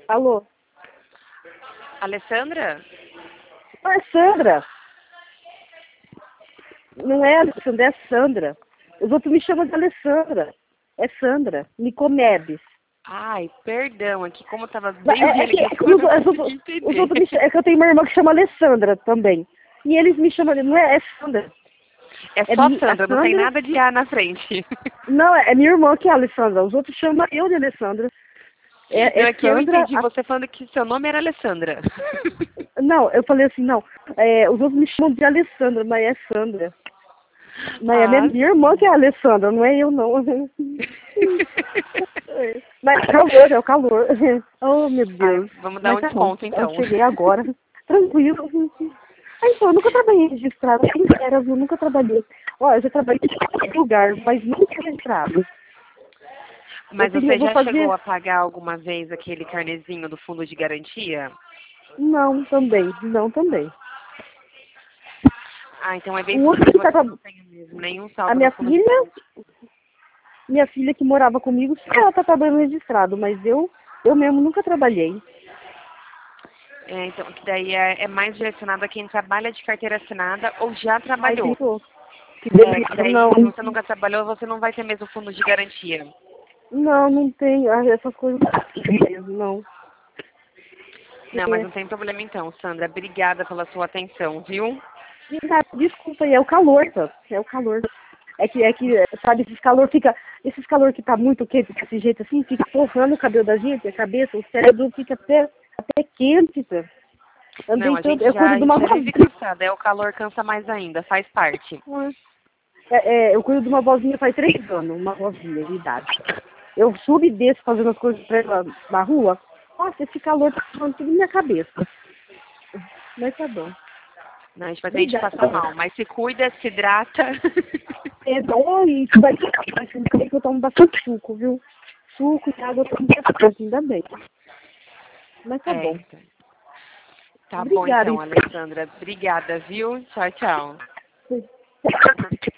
Alô? Alessandra? Não é Sandra. Não é Alessandra, é Sandra. Os outros me chamam de Alessandra. É Sandra. Nicomedes. Ai, perdão, aqui como tava bem Que os, eu não consegui os entender. outros é que eu tenho uma irmã que chama Alessandra também. E eles me chamam de... Não é, é Sandra. É É, só a Sandra, não tem Sandra... nada de A na frente. Não, é minha irmã que é a Alessandra. Os outros chamam eu de Alessandra. Não, É é que eu Sandra... entendi você falando que seu nome era Alessandra. Não, eu falei assim, não. Os outros me chamam de Alessandra, mas é Sandra. Mas é Ah, minha irmã que é a Alessandra, não é eu, não. Mas é calor, é o calor. Oh, meu ai, Deus. vamos dar Mas um tá bom, desconto eu então. cheguei agora. Tranquilo. Então, eu nunca trabalhei registrado. Sincera, eu nunca trabalhei. Ó, eu já trabalhei em qualquer lugar, mas nunca registrado. Mas Eu você vou já chegou fazer... a pagar alguma vez aquele carnezinho do fundo de garantia? Não, também. Não, também. Ah, então é bem O outro possível que que tá... você não tenha mesmo nenhum A saldo no fundo de garantia. minha filha que morava comigo, sim, ela tá trabalhando registrado, mas eu mesmo nunca trabalhei. É, então, que daí é mais direcionado a quem trabalha de carteira assinada ou já Ai, trabalhou. pensou. Que Que delícia. daí, Não, se você nunca trabalhou, você não vai ter mesmo fundo de garantia. não tem essas coisas mesmo, não. Não, mas É, não tem problema então, Sandra. Obrigada pela sua atenção, viu? desculpa aí, é o calor, tá? É o calor. Sabe, esses calor que tá muito quente desse jeito assim, fica torrando o cabelo da gente, a cabeça, o cérebro fica até quente, tá? Não, Andei a tanto, gente eu cuido já, a de uma gente já vive vozinha, cansada. É o calor cansa mais ainda, faz parte. eu cuido de uma vozinha faz 3 anos, uma vozinha de idade. Eu subo e desço fazendo as coisas pra ela na rua. Nossa, esse calor tá torrando tudo na minha cabeça. Mas tá bom. Não, a gente faz a gente Obrigada. passar mal, mas se cuida, se hidrata. É bom isso, vai ficar que eu tomo bastante suco, viu? Suco e água eu tomo bastante, ainda bem. Mas tá É, bom. então. Tá bom Obrigada, então, hein? Alessandra. Obrigada, viu? Tchau, tchau.